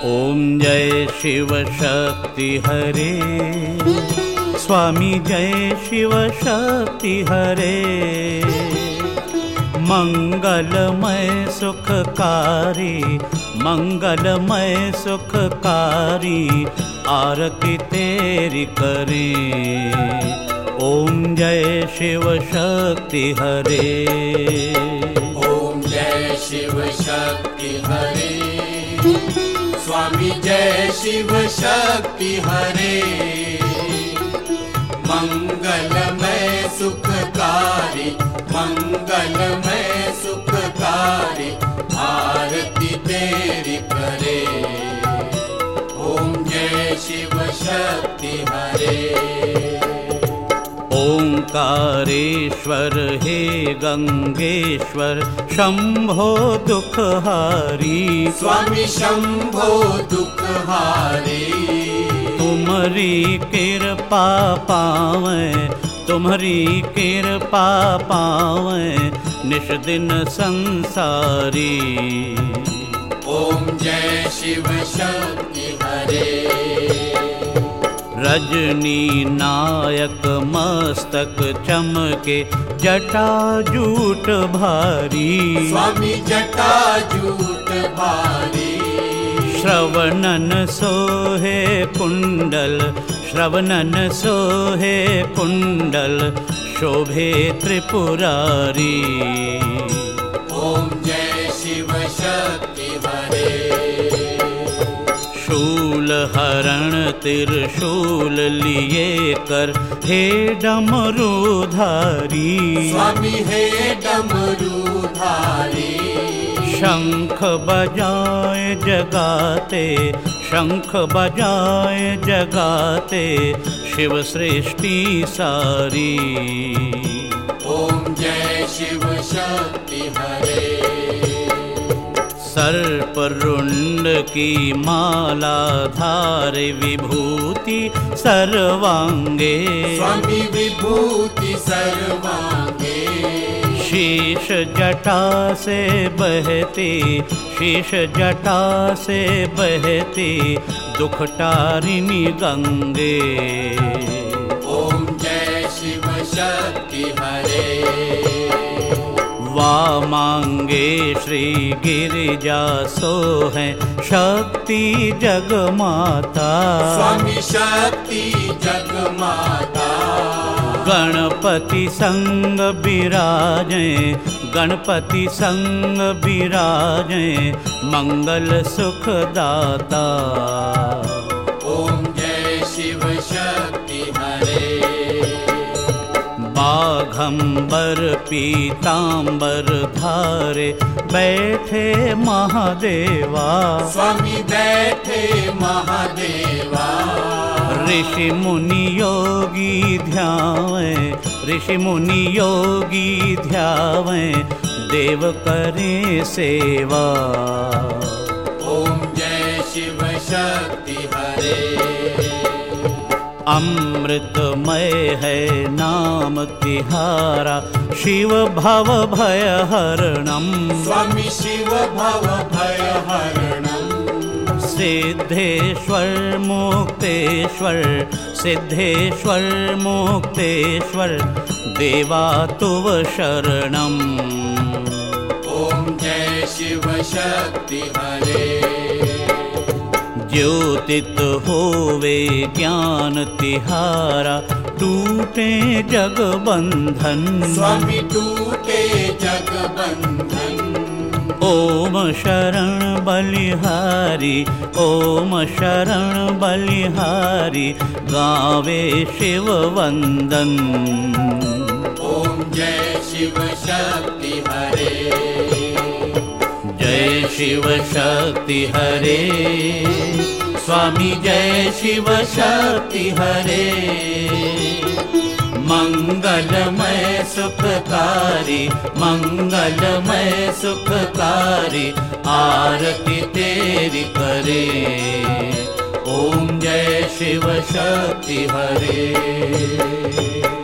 ओम जय शिव शक्ति हरे, स्वामी जय शिव शक्ति हरे। मंगलमय सुखकारी, मंगलमय सुखकारी, आरती तेरी करें। ओम जय शिव शक्ति हरे। ओम जय शिव शक्ति हरे, स्वामी जय शिव शक्ति हरे। मंगलमय सुखकारी, मंगलमय सुखकारी, आरती तेरी करे। ओम जय शिव शक्ति हरे। ओंकारेश्वर हे गंगेश्वर, शंभो दुखहारी, स्वामी शंभो दुखहारी। तुम्हारी कृपा पावे, तुम्हारी कृपा पावे, निश दिन संसारी। ओम जय शिव शक्ति हरे। रजनी नायक मस्तक चमके, जटा जूट भारी, स्वामी जटा जूट भारी। श्रवणन सोहे कुंडल, श्रवणन सोहे कुंडल, शोभे त्रिपुरारी। ओम जय शिव शक्ति हरे। शूल हरण त्रिशूल लिए कर, हे डमरूधारी, स्वामी हे डमरूधारी। शंख बजाए जगाते, शंख बजाए जगाते, शिव सृष्टि सारी। ओम जय शिव शक्ति हरे। सर्परुंड की माला धारे, विभूति सर्वांगे, स्वामी विभूति सर्वांगे। शीश जटा से बहती, शीश जटा से बहती, दुख टारिणी गंगे। ओम जय शिव शक्ति हरे। वामांगे श्री गिरिजा सोहै, शक्ति जगमाता, स्वामी शक्ति जगमाता। गणपति संग बिराजे, गणपति संग बिराजे, मंगल सुखदाता। ओम जय शिव शक्ति हरे। बाघंबर पीतांबर धारे, बैठे महादेवा, स्वामी बैठे महादेवा। ऋषि मुनि योगी ध्यावे, ऋषि मुनि योगी ध्यावे, देव करे सेवा। ओम जय शिव शक्ति हरे। अमृतमय है नाम तिहारा, शिव भव भय हरणम, स्वामी शिव भव भय हरणम। सिद्धेश्वर मुक्तेश्वर, सिद्धेश्वर मुक्तेश्वर, देवा तुव शरणम। ओम जय शिव शक्ति हरे। ज्योतित होवे ज्ञान तिहारा, टूटे जग बंधन, स्वामी टूटे जग बंधन। ओम शरण बलिहारी, ओम शरण बलिहारी, गावे शिव वंदन। ओम जय शिव शक्ति हरे। जय शिव शक्ति हरे, स्वामी जय शिव शक्ति हरे। मंगलमय सुखकारी, मंगलमय सुखकारी, आरती तेरी करे। ओम जय शिव शक्ति हरे।